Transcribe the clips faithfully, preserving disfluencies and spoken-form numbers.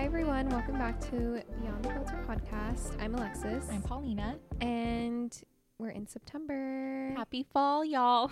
Hi everyone, welcome back to Beyond the Filter podcast. I'm Alexis. I'm Paulina. And we're in September. Happy fall, y'all.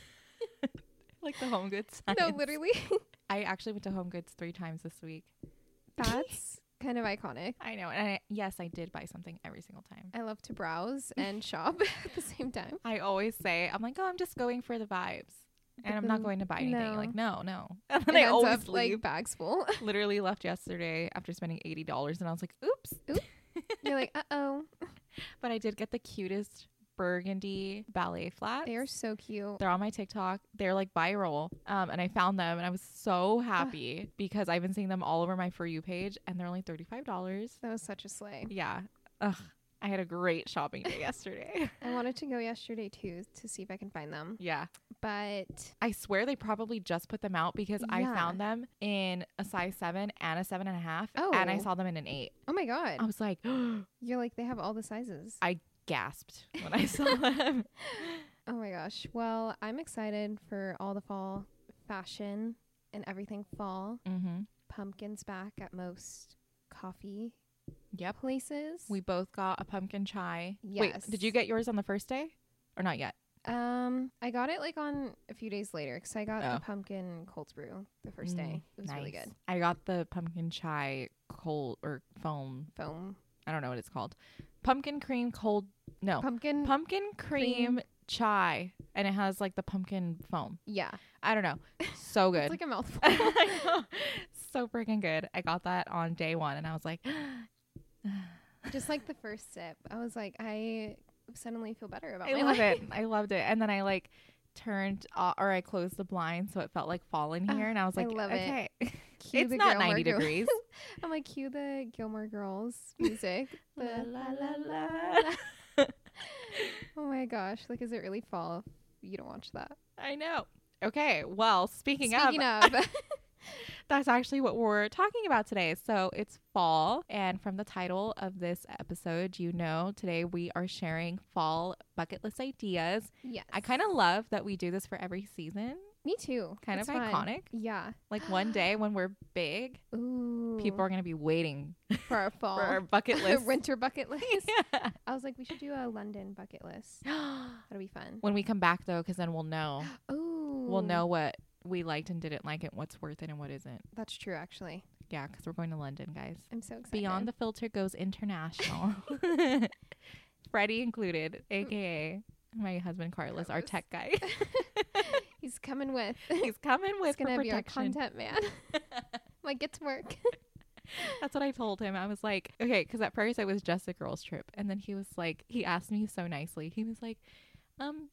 Like the Home Goods signs. No, literally. I actually went to Home Goods three times this week. That's kind of iconic. I know. And I, yes, I did buy something every single time. I love to browse and shop at the same time. I always say, I'm like, oh, I'm just going for the vibes. And I'm not going to buy anything. no. Like, no, no. And then It I ends always up, leave. like bags full. Literally left yesterday after spending eighty dollars. And I was like, oops. Oops. You're like, uh-oh. But I did get the cutest burgundy ballet flats. They are so cute. They're on my TikTok. They're like viral. Um, and I found them and I was so happy because I've been seeing them all over my For You page and they're only thirty-five dollars. That was such a slay. Yeah. Ugh. I had a great shopping day yesterday. I wanted to go yesterday too to see if I can find them. Yeah. But I swear they probably just put them out because I Yeah. found them in a size seven and a seven and a half. Oh. And I saw them in an eight. oh my god. I was like, You're like, they have all the sizes. I gasped when I saw them. Oh my gosh. Well, I'm excited for all the fall fashion and everything fall. Mm-hmm. Pumpkins back at most coffee Yep. places. We both got a pumpkin chai. Wait, Yes. did you get yours on the first day or not yet? um I got it like on a few days later because I got Oh. the pumpkin cold brew the first day. It was nice. really good. I got the pumpkin chai cold or foam. Foam. I don't know what it's called. Pumpkin cream cold. No. Pumpkin. Pumpkin cream, cream. chai. And it has like the pumpkin foam. yeah. I don't know. So good. It's like a mouthful. I know. So freaking good. I got that on day one and I was like, Just like the first sip. I was like, I suddenly feel better about I my love life. it. I loved it. And then I like turned uh, or I closed the blind so it felt like fall in here. Ah, And I was I like, love it. okay. Cue It's the not Gilmore ninety Girls. degrees. I'm like, cue the Gilmore Girls music. The La, la, la, la, la. la. Oh my gosh. Like, is it really fall if you don't watch that? I know. Okay. Well, speaking, Speaking of, of. that's actually what we're talking about today. So it's fall. And from the title of this episode, you know, today we are sharing fall bucket list ideas. Yes. I kind of love that we do this for every season. Me too. Kind It's of fun. iconic. Yeah. Like one day when we're big, Ooh. people are going to be waiting for our fall. for our bucket list. Winter bucket list. Yeah. I was like, we should do a London bucket list. That'll be fun. When we come back, though, because then we'll know. Ooh. We'll know what we liked and didn't like it, what's worth it and what isn't. That's true, actually. Yeah, because we're going to London, guys. I'm so excited. Beyond the Filter goes international. Freddie included, a k a my husband Carlos, our Carlos. tech guy. He's coming with. He's coming with He's for gonna be our protection. content man. Like, get to work. That's what I told him. I was like, okay, because at first it was just a girls' trip. And then he was like, he asked me so nicely. He was like, um,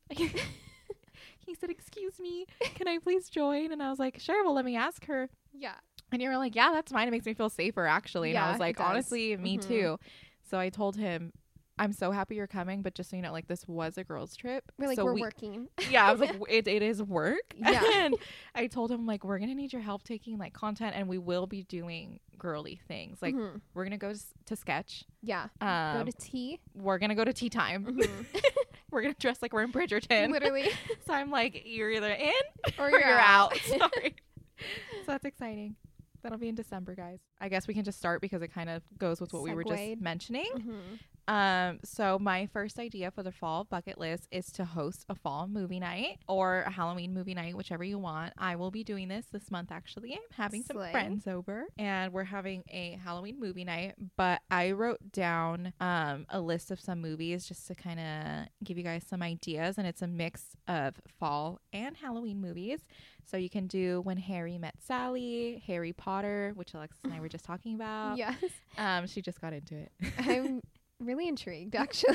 he said, excuse me, can I please join? And I was like, sure, well, let me ask her. Yeah. And you were like, yeah, that's fine. It makes me feel safer, actually. And Yeah, I was it like, does. honestly, me Mhm. too. So I told him, I'm so happy you're coming, but just so you know, like, this was a girls' trip. We're like, so we're we, working. yeah, I was like, it, it is work. Yeah. And I told him, like, we're going to need your help taking, like, content, and we will be doing girly things. Like, Mhm. we're going to go to, s- to sketch. Yeah. Um, Go to tea. we're going to go to tea time. Mhm. We're going to dress like we're in Bridgerton. Literally. So I'm like, you're either in Or or you're, you're out. out. Sorry. So that's exciting. That'll be in December, guys. I guess we can just start because it kind of goes with what we were just Segued. mentioning. Mhm. Um, so my first idea for the fall bucket list is to host a fall movie night or a Halloween movie night, whichever you want. I will be doing this this month, actually. I'm having some Slay. friends over and we're having a Halloween movie night, but I wrote down um, a list of some movies just to kind of give you guys some ideas, and it's a mix of fall and Halloween movies. So you can do When Harry Met Sally, Harry Potter, which Alexis and I were just talking about. Yes. Um, she just got into it. I'm really intrigued, actually.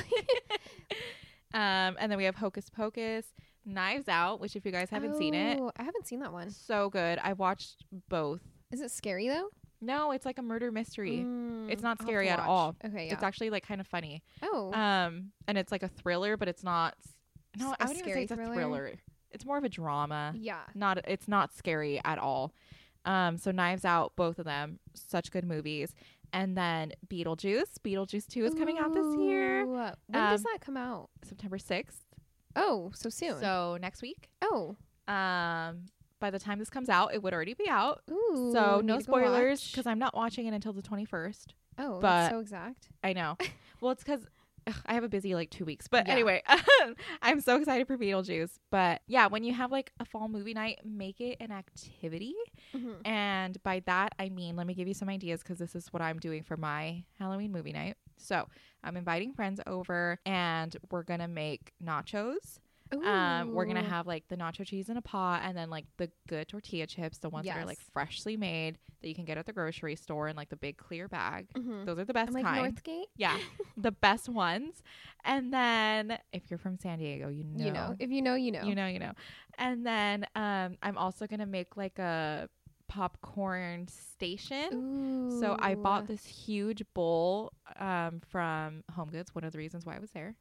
Um, and then we have Hocus Pocus, Knives Out, which if you guys haven't seen it, Oh, I haven't seen that one. so good. I watched both. Is it scary, though? No, it's like a murder mystery. Mm, It's not I'll have to scary at watch. all. Okay, yeah. It's actually like kind of funny. oh. Um, and it's like a thriller, but it's not. No, S- I a wouldn't even scary say it's a thriller? thriller. It's more of a drama. yeah. Not. It's not scary at all. Um, so Knives Out, both of them, such good movies. And then Beetlejuice. Beetlejuice two is coming out this year, Ooh, When does Um, that come out? September sixth. Oh, so soon. So next week. oh, Um, by the time this comes out, it would already be out. Ooh. So need no to go spoilers watch. because I'm not watching it until the twenty-first. Oh, but- that's so exact. I know. Well, it's because I have a busy like two weeks. But Yeah. anyway, I'm so excited for Beetlejuice. But yeah, when you have like a fall movie night, make it an activity. Mhm. And by that, I mean, let me give you some ideas because this is what I'm doing for my Halloween movie night. So I'm inviting friends over and we're going to make nachos. Um, we're going to Ooh. have like the nacho cheese in a pot and then like the good tortilla chips, the ones that are like Yes. freshly made that you can get at the grocery store in like the big clear bag. Mhm. Those are the best And like kind. Northgate. Yeah, the best ones. And then if you're from San Diego, you know. You know, if you know, you know. You know, you know. And then um, I'm also going to make like a popcorn station. Ooh. So I bought this huge bowl um, from Home Goods. One of the reasons why I was there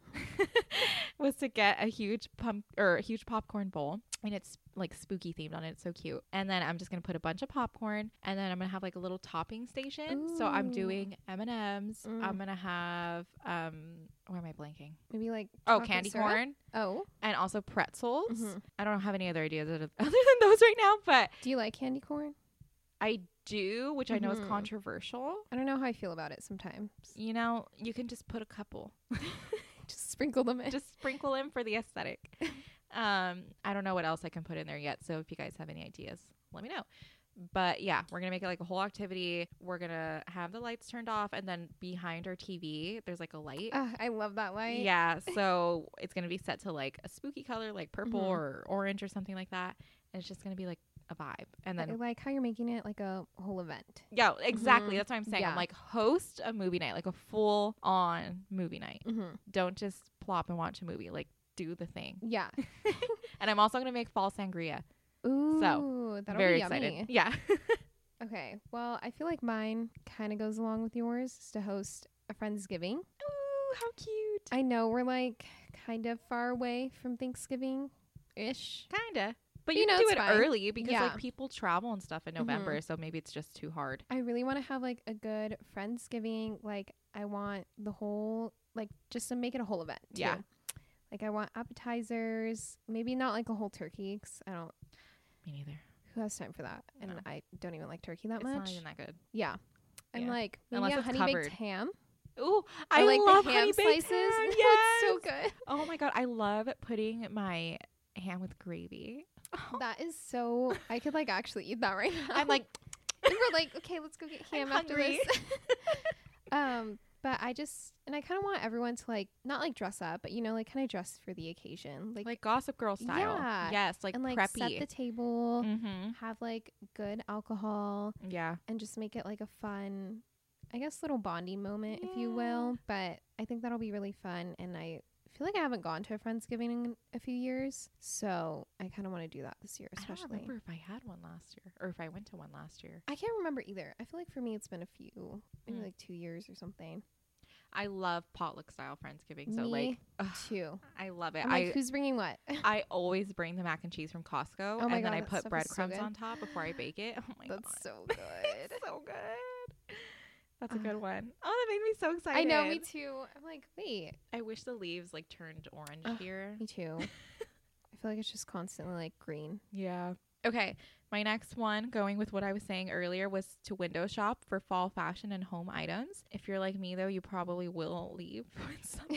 was to get a huge pump or a huge popcorn bowl, and it's like spooky themed on it. It's so cute. And then I'm just gonna put a bunch of popcorn, and then I'm gonna have like a little topping station. So I'm Ooh. doing M and M's. Mm. I'm gonna have um, where am I blanking? Maybe like Oh, chocolate candy syrup? corn Oh, and also pretzels. Mhm. I don't have any other ideas other other than those right now, but do you like candy corn? I do, which I know is Mhm. controversial. I don't know how I feel about it sometimes. You know, you can just put a couple. Just sprinkle them in. Just sprinkle in for the aesthetic. Um, I don't know what else I can put in there yet. So if you guys have any ideas, let me know. But yeah, we're going to make it like a whole activity. We're going to have the lights turned off, and then behind our T V, there's like a light. Ah, I love that light. Yeah. So it's going to be set to like a spooky color, like purple Mhm. or orange or something like that. And it's just going to be like a vibe. And I then, like how you're making it like a whole event. yeah, exactly. Mhm. That's what I'm saying. I'm Yeah. like, host a movie night, like a full on movie night. Mm-hmm. Don't just plop and watch a movie. Like, do the thing. Yeah. And I'm also going to make fall sangria. Ooh, that'll Very be yummy. excited. Yeah. Okay. Well, I feel like mine kind of goes along with yours, is to host a Friendsgiving. Ooh, how cute. I know we're like kind of far away from Thanksgiving ish. Kinda. But You you, know, can do it's it fine. early because Yeah. like people travel and stuff in November, so maybe it's just too hard. I really want to have like a good Friendsgiving. Like, I want the whole, like, just to make it a whole event. Too. Yeah. Like, I want appetizers, maybe not like a whole turkey, 'cause I don't, Me neither. who has time for that? And No. I don't even like turkey that It's much. not even that good. Yeah. And Yeah. like, maybe Unless a it's honey covered. baked ham. Ooh, I Or, like love the ham honey baked slices. ham. It's Yes. so good. Oh my god, I love putting my ham with gravy. That is so, I could like actually eat that right now. I'm like, and we're like, okay, let's go get ham I'm after hungry. this. um, but I just, and I kind of want everyone to like, not like dress up, but you know, like kind of dress for the occasion. Like, like Gossip Girl style. Yeah. Yes, like and like preppy. set the table, Mm-hmm. have like good alcohol, Yeah. and just make it like a fun, I guess, little bonding moment, if you Yeah. will. But I think that'll be really fun. And I feel like I haven't gone to a Friendsgiving in a few years. So I kind of want to do that this year, I don't especially. remember if I had one last year or if I went to one last year. I can't remember either. I feel like for me, it's been a few, maybe Mm. like two years or something. I love potluck style Friendsgiving. So Me like, ugh, Too. I love it. I'm like, I who's bringing what? I always bring the mac and cheese from Costco, Oh my and then God, I that put stuff is so breadcrumbs good. on top before I bake it. Oh my That's god, so good. it's so good. That's a Ugh. good one. Oh, that made me so excited. I know, me too. I'm like, wait, I wish the leaves like turned orange Ugh. here. me too. I feel like it's just constantly like green. Yeah. Okay. My next one, going with what I was saying earlier, was to window shop for fall fashion and home items. If you're like me, though, you probably will leave with something.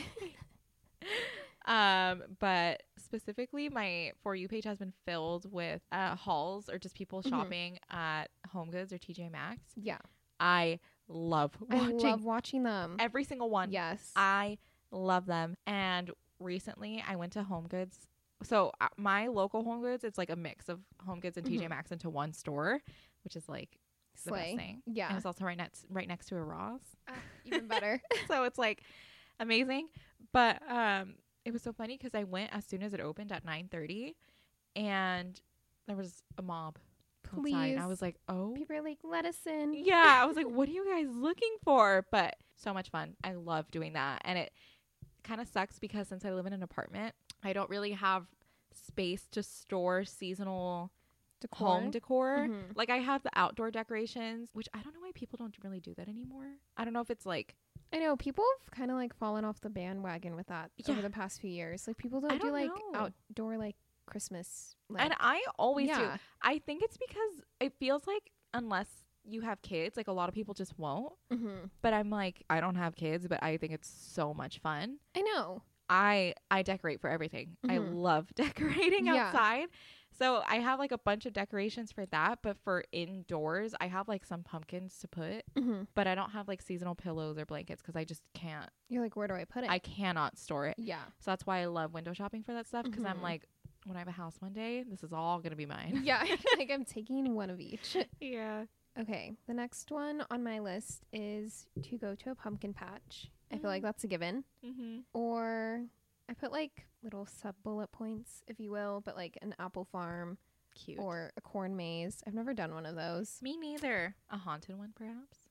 um, but specifically, my For You page has been filled with uh, hauls or just people Mhm. shopping at Home Goods or T J Maxx. Yeah. I love watching I love watching them. every single one. Yes. I love them. And recently I went to Home Goods. So uh, my local Home Goods, it's like a mix of Home Goods and T J Mhm. Maxx into one store, which is like the Slay. best thing. Yeah. And it's also right next right next to a Ross. Ah, even better. So it's like amazing. But um it was so funny because I went as soon as it opened at nine thirty and there was a mob outside. And I Please. was like, oh People are like, let us in. yeah, I was like, what are you guys looking for? But so much fun. I love doing that. And it kind of sucks because since I live in an apartment, I don't really have space to store seasonal Decor. home decor. Mhm. Like I have the outdoor decorations, which I don't know why people don't really do that anymore. I don't know if it's like, I know people have kind of like fallen off the bandwagon with that Yeah. over the past few years. Like people don't, I do don't like know. outdoor like Christmas. Like, And I always do. yeah. I think it's because it feels like unless you have kids, like a lot of people just won't. Mm-hmm. But I'm like, I don't have kids, but I think it's so much fun. I know. I I decorate for everything. I Mhm. love decorating Yeah. outside. So I have like a bunch of decorations for that, but for indoors, I have like some pumpkins to put, Mm-hmm. but I don't have like seasonal pillows or blankets because I just can't. You're like, where do I put it? I cannot store it. yeah. So that's why I love window shopping for that stuff because I'm Mhm. like, when I have a house one day, this is all gonna be mine. Yeah. I feel like I'm taking one of each. Yeah. Okay. The next one on my list is to go to a pumpkin patch. I feel like Mm. that's a given. Mm-hmm. Or I put like little sub bullet points, if you will, but like an apple farm Cute. or a corn maze. I've never done one of those. Me neither. A haunted one, perhaps.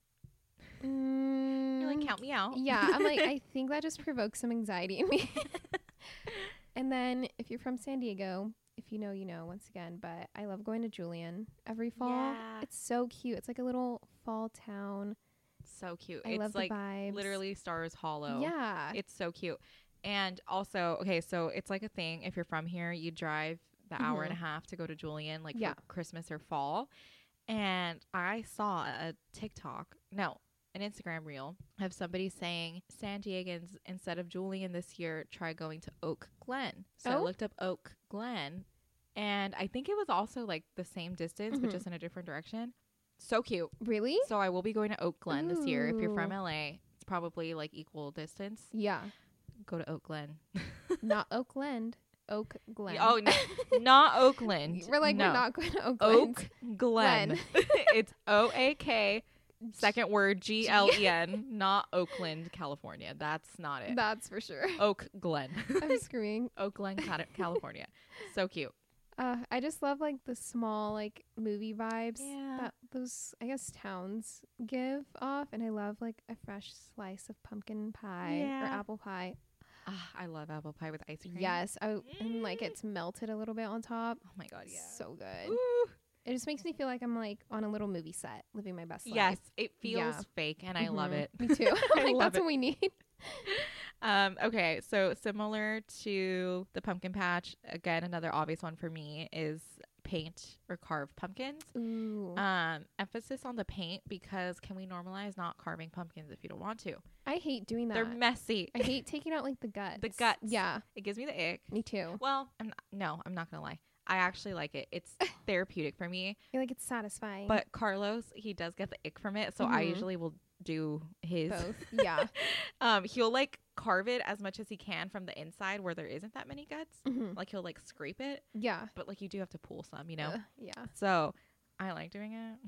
Mm, You're like, count me out. yeah. I'm like, I think that just provokes some anxiety in me. And then if you're from San Diego, if you know, you know, once again, but I love going to Julian every fall. Yeah. It's so cute. It's like a little fall town. So cute. I it's love like the vibes. literally Stars Hollow. Yeah. It's so cute. And also, okay, so it's like a thing. If you're from here, you drive the hour and a Mhm. half to go to Julian, like Yeah. for Christmas or fall. And I saw a TikTok, no, an Instagram reel of somebody saying San Diegans, instead of Julian this year, try going to Oak Glen. So I Oh. looked up Oak Glen, and I think it was also like the same distance, but Mhm. just in a different direction. So cute. Really? So I will be going to Oak Glen this year. If you're from Ooh. L A, it's probably like equal distance. Yeah. Go to Oak Glen. Not Oakland. Oak Glen. Oh, no, not Oakland. We're like, no. we're not going to Oakland. Oak Glen. It's O A K, second word G L E N, not Oakland, California. That's not it. That's for sure. Oak Glen. I'm screaming. Oak Glen, Cali- California. So cute. Uh, I just love like the small like movie vibes Yeah. that those I guess towns give off, and I love like a fresh slice of pumpkin pie or Yeah. apple pie. Ah, I love apple pie with ice cream. Yes, I and like Mm. it's melted a little bit on top. Oh my God, yeah. So good. Ooh. It just makes me feel like I'm like on a little movie set, living my best Yes, life. it feels Yeah. fake, and I love Mhm. it. Me too. I like love that's it. what we need. Um, okay, so similar to the pumpkin patch, again, another obvious one for me is paint or carve pumpkins. Ooh. Um, emphasis on the paint because can we normalize not carving pumpkins if you don't want to? I hate doing that. They're messy. I hate taking out like the guts. The guts. Yeah, It gives me the ick. me too. Well, I'm not, no, I'm not gonna lie. I actually like it. It's therapeutic for me. I feel like it's satisfying. But Carlos, he does get the ick from it, so I Mhm. usually will do his. both. Yeah. Um, he'll like carve it as much as he can from the inside where there isn't that many guts. Mhm. Like he'll like scrape it, Yeah. but like you do have to pull some, you know. Ugh, yeah. So I like doing it.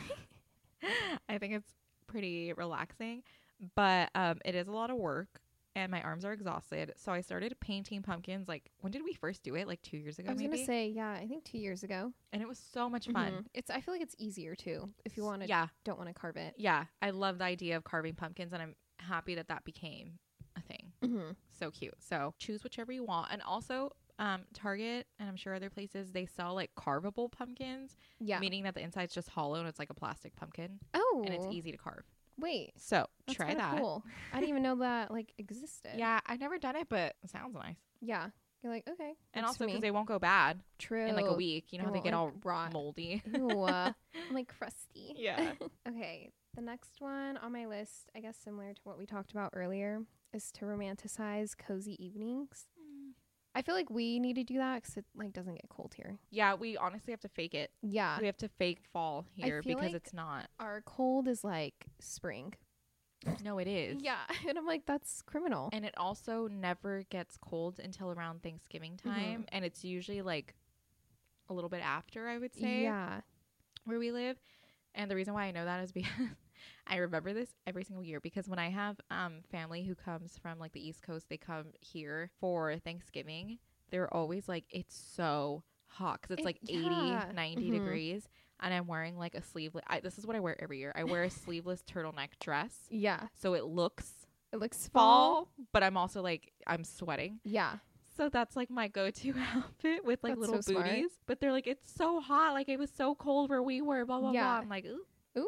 I think it's pretty relaxing, but um, it is a lot of work, and my arms are exhausted. So I started painting pumpkins. Like, when did we first do it? Like two years ago, I was maybe. gonna say, yeah, I think two years ago. And it was so much fun. Mhm. It's. I feel like it's easier too if you want to. Yeah, Don't want to carve it. yeah. I love the idea of carving pumpkins, and I'm happy that that became a thing. Mm-hmm. So cute. So choose whichever you want, and also. Um, Target and I'm sure other places they sell like carvable pumpkins, Yeah. meaning that the inside's just hollow and it's like a plastic pumpkin oh. and it's easy to carve. Wait. So That's try kinda that. Cool. I didn't even know that like existed. Yeah, I've never done it, but it sounds nice. Yeah. You're like okay. And works also for me. because they won't go bad True. in like a week. You know how they won't, get all like, rot. moldy. Ew, uh, I'm like crusty. Yeah. Okay. The next one on my list, I guess similar to what we talked about earlier, is to romanticize cozy evenings. I feel like we need to do that because it like doesn't get cold here. Yeah, we honestly have to fake it. Yeah. We have to fake fall I here feel because like- it's not. Our cold is like spring. No, it is. Yeah. And I'm like, that's criminal. And it also never gets cold until around Thanksgiving Mm-hmm. time. And it's usually like a little bit after, I would say, Yeah. where we live. And the reason why I know that is because I remember this every single year because when I have um family who comes from like the East Coast, they come here for Thanksgiving. They're always like, it's so hot because it's It- like yeah. eighty, ninety Mhm. degrees. And I'm wearing like a sleeveless, I, this is what I wear every year. I wear a sleeveless turtleneck dress. Yeah. So it looks It looks fall. fall, but I'm also like, I'm sweating. Yeah. So that's like my go-to outfit with like That's little so smart. booties. But they're like, it's so hot. Like it was so cold where we were, blah, blah, Yeah. blah. I'm like, ooh.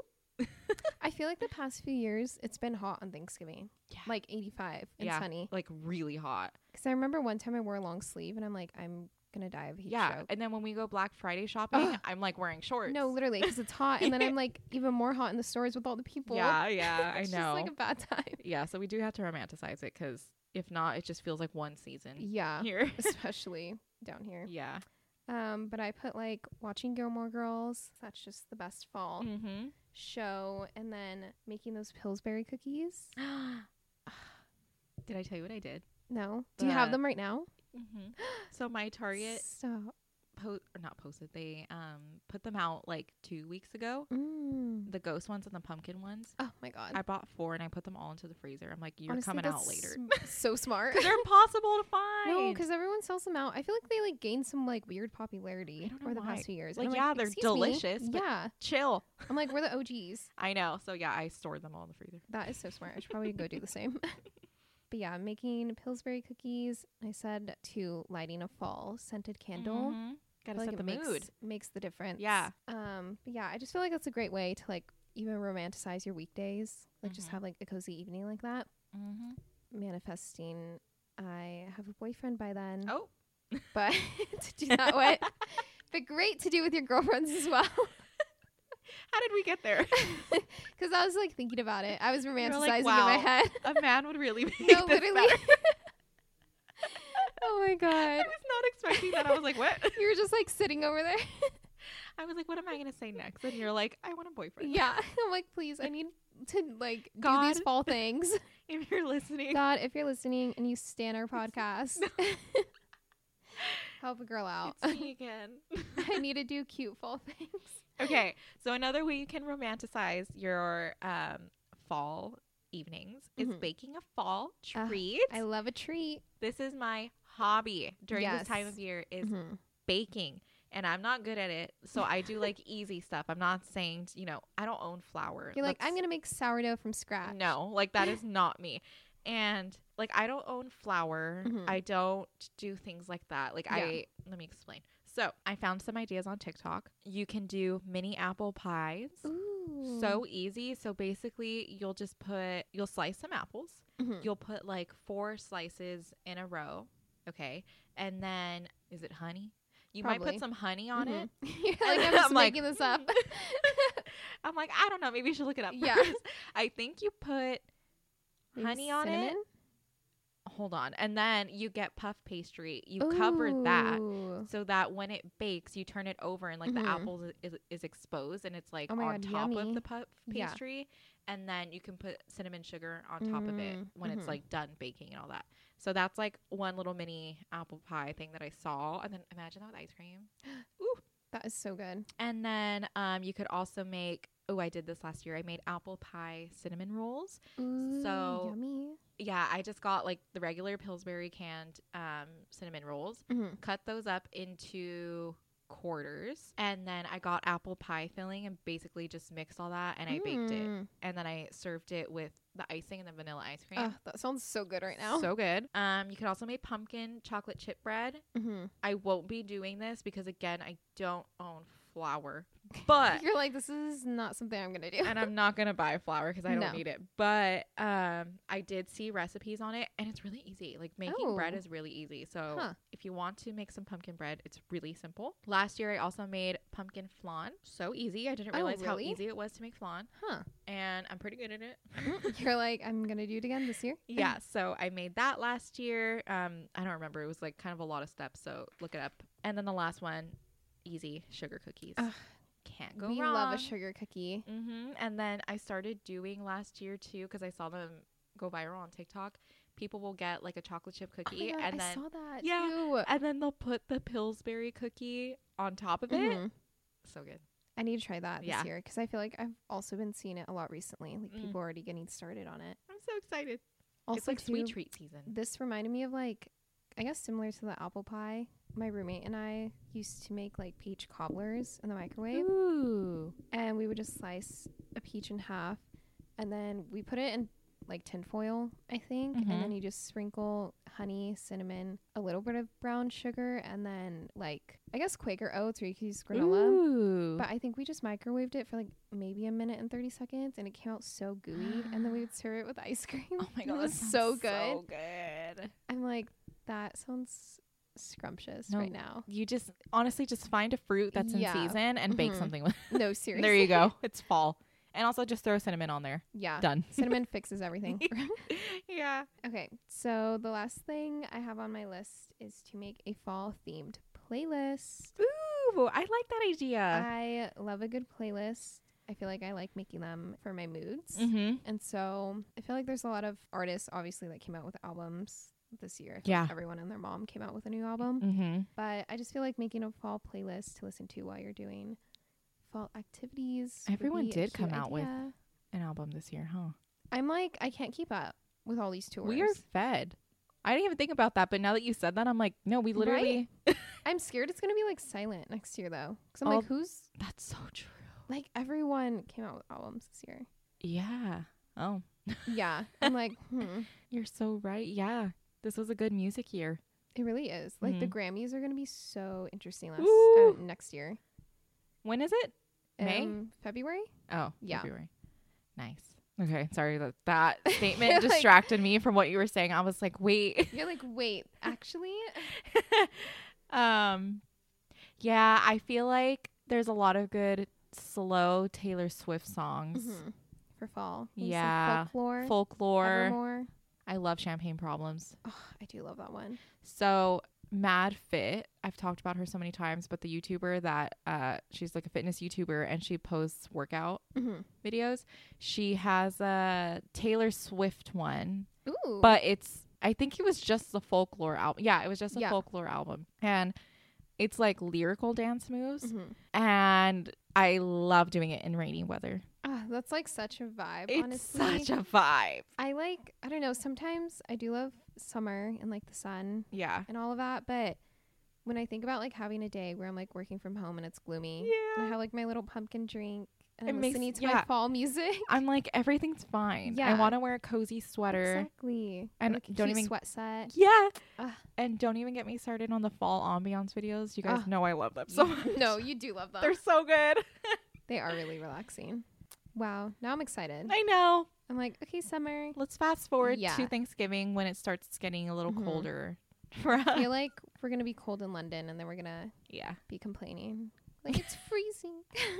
I feel like the past few years it's been hot on Thanksgiving. Yeah. Like eighty-five and Yeah. sunny. Like really hot. Because I remember one time I wore a long sleeve and I'm like, I'm gonna die of heat Yeah. stroke. And then when we go Black Friday shopping, Ugh. I'm like wearing shorts. No, literally, because it's hot, and then I'm like even more hot in the stores with all the people. Yeah, yeah, I It's know. just like a bad time. Yeah, so we do have to romanticize it because if not, it just feels like one season Yeah, here. especially down here. Yeah. Um, but I put like watching Gilmore Girls. That's just the best fall Mm-hmm. show, and then making those Pillsbury cookies. Did I tell you what I did? No, do you have The- them right now? Mm-hmm. So my Target Stop. po- or not posted. They um put them out like two weeks ago. Mm. The ghost ones and the pumpkin ones. Oh my god. I bought four and I put them all into the freezer. I'm like, you're Honestly, coming out that's later. s- so smart. Because they're impossible to find. No, because everyone sells them out. I feel like they like gained some like weird popularity I don't know over the why. past few years. Like, And I'm yeah, they're "Excuse me?" delicious, but- Yeah, chill. I'm like, we're the O Gs. I know. So yeah, I stored them all in the freezer. That is so smart. I should probably go do the same. But yeah, making Pillsbury cookies. I said to lighting a fall scented candle. Mhm. I Gotta feel like set it the makes, mood. makes the difference. Yeah. Um. But yeah, I just feel like that's a great way to like even romanticize your weekdays. Like just Mhm. have like a cozy evening like that. Mm-hmm. Manifesting. I have a boyfriend by then. Oh. But to do that way, but great to do with your girlfriends as well. How did we get there? Because I was like thinking about it. I was were romanticizing like, in my wow. head. A man would really make No, this literally. better. Oh my I god. was not expecting that. I was like, what? You were just like sitting over there. I was like, what am I gonna say next? And you're like, I want a boyfriend. Yeah. I'm like, please, I need to like do God. these fall things. If you're listening. God, if you're listening and you stan our podcast, help a girl out. It's me again. I need to do cute fall things. Okay, so another way you can romanticize your um, fall evenings is Mhm. baking a fall Ah, treat. I love a treat. This is my hobby during this time Yes. of year is Mhm. baking, and I'm not good at it, so I do like easy stuff. I'm not saying, you know, I don't own flour. You're like, Let's- I'm gonna make sourdough from scratch. No, like that is not me. And like I don't own flour. Mhm. I don't do things like that. Like Yeah. I let me explain. So I found some ideas on TikTok. You can do mini apple pies. Ooh. So easy. So basically you'll just put you'll slice some apples. Mhm. You'll put like four slices in a row. Okay. And then is it honey? You might Probably. put some honey on Mhm. it. You're And like, I'm then just I'm like, making this up. I'm like, I don't know. Maybe you should look it up Yeah. first. I think you put Maybe honey on it. cinnamon? Hold on. And then you get puff pastry. You cover that Ooh. so that when it bakes, you turn it over and like Mhm. the apple is, is, is exposed and it's like Oh my on God, top of yummy. the puff Yeah. pastry. And then you can put cinnamon sugar on top of it Mm, when it's mhm. like done baking and all that. So that's like one little mini apple pie thing that I saw. And then imagine that with ice cream. Ooh. That is so good. And then um, you could also make, oh, I did this last year. I made apple pie cinnamon rolls. Ooh, So- yummy. Yeah, I just got like the regular Pillsbury canned um, cinnamon rolls, Mhm. cut those up into quarters, and then I got apple pie filling and basically just mixed all that and I baked it. Mm. And then I served it with the icing and the vanilla ice cream. Ugh, that sounds so good right now. So good. Um, you could also make pumpkin chocolate chip bread. Mhm. I won't be doing this because again, I don't own flour, but You're like, this is not something I'm gonna do. and I'm not gonna buy flour because I don't No. need it. But um, I did see recipes on it, and it's really easy. Like making bread Oh. is really easy. So Huh. if you want to make some pumpkin bread, it's really simple. Last year, I also made pumpkin flan. So easy. I didn't Oh, realize how really? easy it was to make flan, Huh. and I'm pretty good at it. You're like, I'm gonna do it again this year. Yeah. So I made that last year. Um, I don't remember. It was like kind of a lot of steps. So look it up. And then the last one, easy sugar cookies. Ugh. Can't go we wrong. love a sugar cookie. Mm-hmm. And then I started doing last year too because I saw them go viral on TikTok. People will get like a chocolate chip Oh my cookie God, and I then saw that Yeah. too. and then they'll put the Pillsbury cookie on top of it. Mhm. So good. I need to try that Yeah. this year because I feel like I've also been seeing it a lot recently. Like Mm. people already getting started on it. I'm so excited. Also, it's like too, sweet treat season. this reminded me of like, I guess similar to the apple pie. My roommate and I used to make like peach cobblers in the microwave, Ooh. and we would just slice a peach in half, and then we put it in like tinfoil, I think, Mhm. and then you just sprinkle honey, cinnamon, a little bit of brown sugar, and then like I guess Quaker Oats or you could use granola. Ooh. But I think we just microwaved it for like maybe a minute and thirty seconds, and it came out so gooey. And then we would serve it with ice cream. Oh my It god, was that sounds so good. So good. I'm like, that sounds scrumptious No. right now. You just honestly just find a fruit that's in Yeah. season and bake Mhm. something with. No, seriously. There you go. It's fall. And also just throw cinnamon on there. Yeah. Done. Cinnamon fixes everything. Yeah. Okay, so the last thing I have on my list is to make a fall themed playlist. Ooh, I like that idea. I love a good playlist. I feel like I like making them for my moods. Mm-hmm. And so I feel like there's a lot of artists, obviously, that came out with albums this year. I feel Yeah. like everyone and their mom came out with a new album. Mm-hmm. But I just feel like making a fall playlist to listen to while you're doing fall activities. would Everyone be a did cute come out with idea. an album this year, huh? I'm like, I can't keep up with all these tours. We are fed. I didn't even think about that, but now that you said that, I'm like, no, we literally. I'm scared it's going to be like silent next year, though. Because I'm Oh. like, who's. That's so true. Like, everyone came out with albums this year. Yeah. Oh, Yeah. I'm like, hmm. you're so right. Yeah. This was a good music year. It really is. Like, the Mhm. Grammys are going to be so interesting last, Woo! uh, next year. When is it? May? Um, February? Oh, Yeah. February. Nice. Okay. Sorry that that statement Like- distracted me from what you were saying. I was like, wait. You're like, wait, actually? um, yeah, I feel like there's a lot of good slow Taylor Swift songs. Mhm. For fall. Maybe some Yeah. Folklore. Folklore. Evermore. I love Champagne Problems. Oh, I do love that one. So Mad Fit, I've talked about her so many times, but the YouTuber that uh she's like a fitness YouTuber and she posts workout Mm-hmm. videos. She has a Taylor Swift one, Ooh. but it's I think it was just the Folklore album. Yeah, it was just a Yeah. Folklore album. And it's like lyrical dance moves Mhm. and I love doing it in rainy weather. Ah, that's like such a vibe, It's honestly. such a vibe. I like, I don't know, sometimes I do love summer and like the sun Yeah. and all of that, but when I think about like having a day where I'm like working from home and it's gloomy, and I Yeah. have like my little pumpkin drink and It I'm makes- listening to yeah. my fall music. I'm like, everything's fine. I Yeah. want to wear a cozy sweater. Exactly. And like a don't cute even- sweat set. Yeah. Ugh. And don't even get me started on the fall ambiance videos. You guys Ugh. know I love them so You- much. no, you do love them. They're so good. They are really relaxing. Wow. Now I'm excited. I know. I'm like, okay, summer. Let's fast forward Yeah. to Thanksgiving when it starts getting a little Mhm. colder for I us. feel like we're going to be cold in London and then we're going to Yeah. be complaining. Like, it's freezing.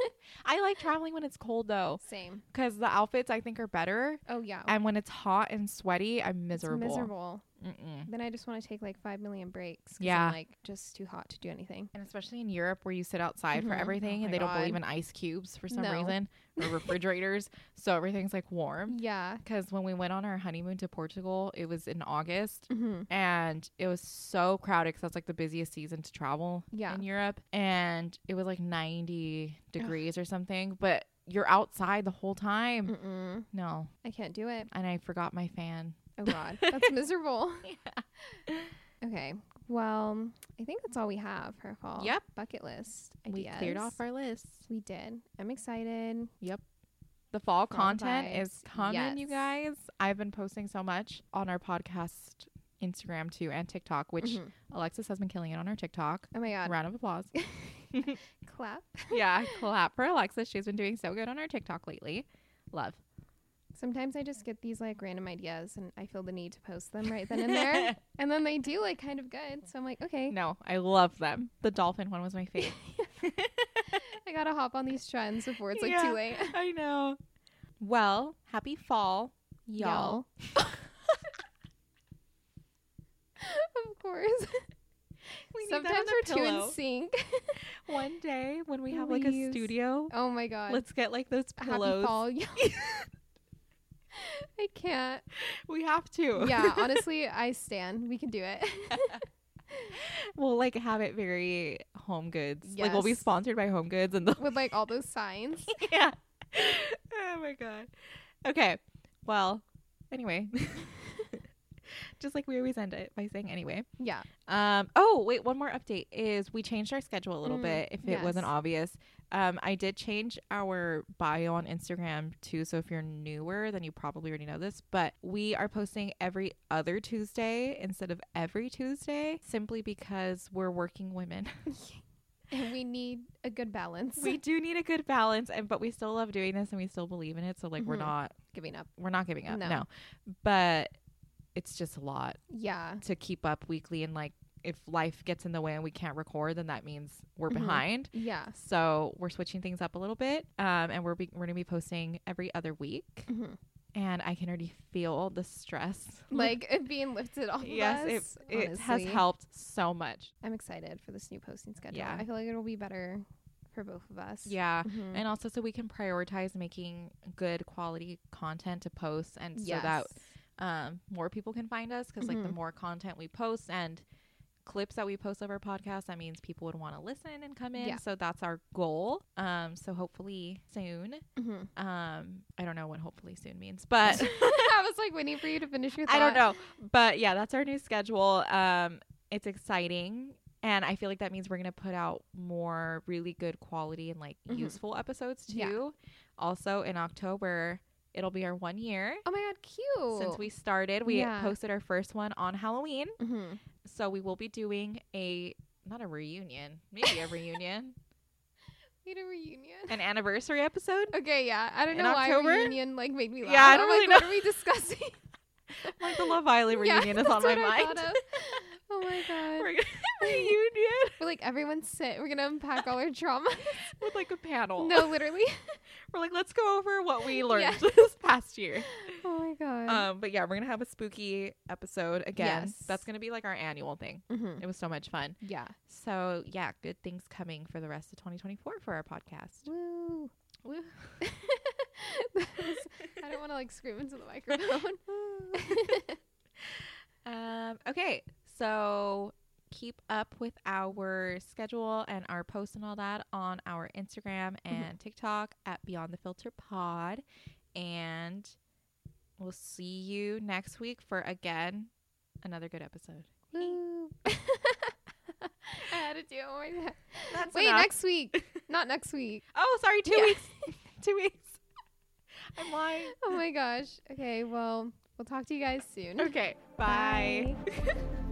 I like traveling when it's cold though, Same. because the outfits I think are better. Oh, yeah. And when it's hot and sweaty, I'm It's miserable. miserable. Mm-mm. Then I just want to take like five million breaks. 'Cause Yeah. I'm like just too hot to do anything. And especially in Europe where you sit outside for Mhm. everything Oh and my they don't God. believe in ice cubes for some No. reason or refrigerators. So everything's like warm. Yeah. Because when we went on our honeymoon to Portugal, it was in August Mm-hmm. and it was so crowded because that's like the busiest season to travel Yeah. in Europe. And it was like ninety degrees or something, but you're outside the whole time. Mm-mm. No. I can't do it. And I forgot my fan. Oh, God. That's miserable. Yeah. Okay. Well, I think that's all we have for our fall Yep. bucket list We ideas. cleared off our list. We did. I'm excited. The fall Fall content vibes. is coming, you Yes. guys. I've been posting so much on our podcast Instagram too and TikTok, which Mhm. Alexis has been killing it on our TikTok. Oh, my God. Round of applause. Clap. Yeah, clap for Alexis. She's been doing so good on our TikTok lately. Love. Sometimes I just get these like random ideas and I feel the need to post them right then and there. And then they do like kind of good. So I'm like, okay, No, I love them. The dolphin one was my favorite. I got to hop on these trends before it's like Yeah. too late. I know. Well, happy fall, y'all. Of course. We need that Sometimes on we're the too in pillow. sync. One day when we have like a Please. studio, Oh my God. let's get like those Happy pillows. fall. y'all. I can't. We have to. Yeah, honestly, I stand. We can do it. We'll like have it very Home Goods. Like we'll be Yes. sponsored by Home Goods and the With like all those signs. yeah. Oh my god. Okay. Well, anyway. Just like we always end it by saying anyway. Yeah. Um oh, wait, one more update is we changed our schedule a little Mm, bit if it wasn't yes. obvious. Um I did change our bio on Instagram too, so if you're newer then you probably already know this, but we are posting every other Tuesday instead of every Tuesday simply because we're working women. And we need a good balance. We do need a good balance and but we still love doing this and we still believe in it, so like we're Mhm. not Giving up. we're not giving up. No. No. But it's just a lot Yeah. to keep up weekly and like if life gets in the way and we can't record, then that means we're Mhm. behind. Yeah. So we're switching things up a little bit. Um, and we're, be- we're going to be posting every other week. Mm-hmm. And I can already feel the stress. Like it being lifted off yes, of us. it, it has honestly. helped so much. I'm excited for this new posting schedule. Yeah. I feel like it'll be better for both of us. Yeah. Mhm. And also so we can prioritize making good quality content to post, and yes. so that um, more people can find us, because like the Mhm. more content we post and clips that we post of our podcast, that means people would want to listen and come in. Yeah. So that's our goal. Um, so hopefully soon. Mhm. Um, I don't know what hopefully soon means, but I was like waiting for you to finish your thought. I don't know. But yeah, that's our new schedule. Um, it's exciting. And I feel like that means we're going to put out more really good quality and like Mhm. useful episodes too. Yeah. Also in October, it'll be our one year Oh my god, cute. since we started. We Yeah. posted our first one on Halloween. Mm-hmm. So we will be doing a, not a reunion, maybe a reunion, We had a reunion. an anniversary episode. Okay, yeah. I don't In know October? why reunion like made me laugh. Yeah, I I'm don't like, really what know. are we discussing? Like the Love Island Yeah, reunion is on that's my what I mind. thought of. Oh my god. We're gonna reunion We're like, everyone sit. We're gonna unpack all our trauma. with like a panel. No, literally. We're like, let's go over what we learned Yes. this past year. Oh my god. Um, but yeah, we're gonna have a spooky episode again. Yes. That's gonna be like our annual thing. mm-hmm. It was so much fun. Yeah. So yeah, good things coming for the rest of twenty twenty-four for our podcast. Woo. Woo. That was- I don't want to like scream into the microphone. um, okay, so keep up with our schedule and our posts and all that on our Instagram and TikTok at Beyond the Filter Pod, and we'll see you next week for again another good episode. Woo. I had to do it one more time. That's Wait, enough. next week. Not next week. Oh, sorry, two Yeah. weeks. Two weeks. I'm lying. Oh my gosh. Okay, well, we'll talk to you guys soon. Okay, bye. Bye.